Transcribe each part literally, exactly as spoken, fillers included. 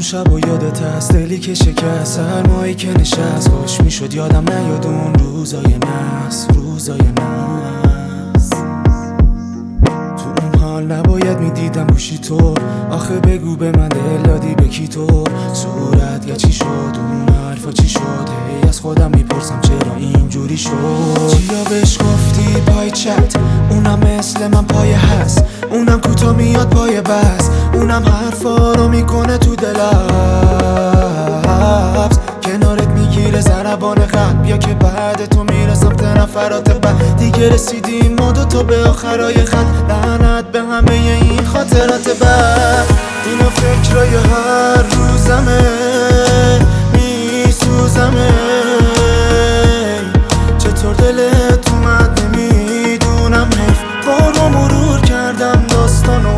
شب و یادت هست دلی که شکست، سرمایی که نشست، خوش میشد یادم نیاد اون روزای نحس، روزای نحس. تو اون حال نباید میدیدم گوشی تو، آخه بگو به من دل دادی به کی تو؟ صورت یا چی شد اون حرفا چی شد؟ هی از خودم میپرسم چرا اینجوری شد؟ چیا بهش گفتی پای چت؟ اونم مثل من پایه هست، اونم کوتا میاد پای بس، اونم حرفا رو میکنه تو دلبس، کنارت میگیره ضربان قلب، یا که بعد تو میره سمت نفرات بعد. دیگه رسیدیم ما دوتا به آخرای خط، لعنت به همه این خاطرات بد. اینا فکرای هر روزمه، میسوزمه، چطور دلت اومد نمیدونم، حیف بارو مرور کردم داستانو،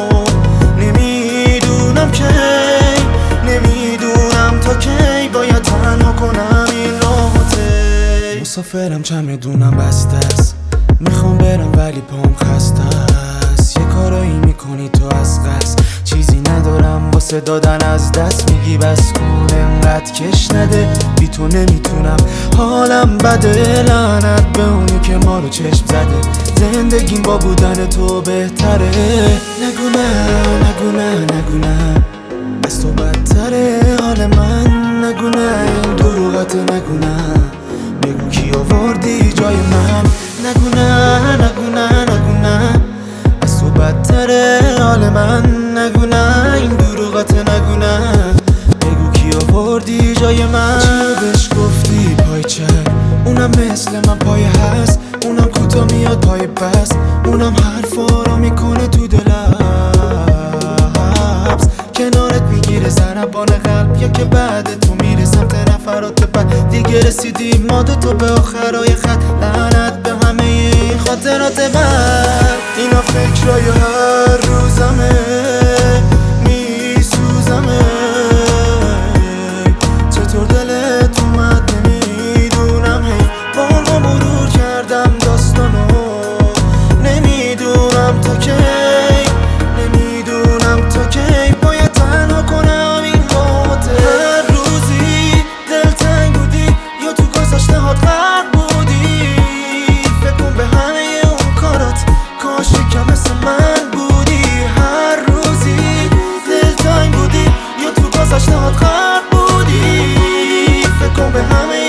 نمیدونم کی، نمیدونم تا کی باید تنها کنم این راحته. مسافرم چمدونم بسته است، میخوام برم ولی پام خسته است، یه کارایی میکنی تو از قصد، چیزی ندارم واسه دادن از دست، میگی بس کن انقدر کش نده، بی تو نمیتونم حالم بده، لعنت به اونی که ما رو چشم زده، زندگیم با بودن تو بهتره. نگو نه نگو نه نگو نه، از تو بدتره حال من، نگو نه این دروغات، نگو نه، بگو کی آوردی جای من، نگو نه نگو نه نگو نه، از تو بدتره حال من، نگو نه این دروغات، نگو نه، بگو کی آوردی جای من. چی بهش گفتی پای چت؟ اونم مثل من پایه هست، اونم کوتا میاد پای بس، اونم حرفا رو میکنه تو دلبس، کنارت میگیره ضربان قلب، یا که بعد تو میره سمت نفرات بعد. دیگه رسیدیم ما دوتا به آخرای خط، لعنت به همه این خاطرات بد. اینا فکرای هر روزمه، میسوزمه، چطور دلت اومد نمیدونم، هی بارها مرور کردم داستانو، نمیدونم تا کی، نمیدونم تا کی باید تنها کنم این راحته. هر روزی دلتنگ بودی یا تو گذشته هات غرق بودی، فکر کن به همه اون کارات، کاش یکم مثل من بودی. هر روزی دلتنگ بودی یا تو گذشته هات غرق بودی، فکر کن به همه